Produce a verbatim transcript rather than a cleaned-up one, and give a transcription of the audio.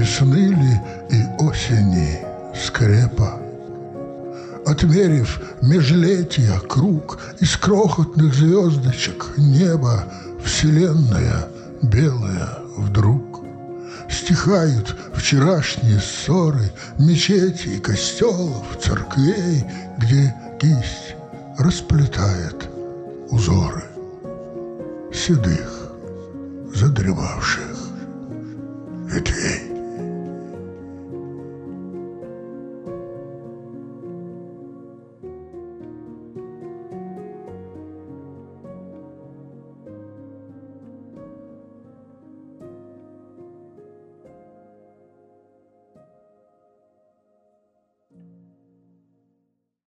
весны ли и осени скрепа. Отмерив межлетия круг из крохотных звездочек неба, вселенная белая вдруг. Стихают вчерашние ссоры мечетей, костелов, церквей, где кисть расплетает узоры седых, задремавших ветвей.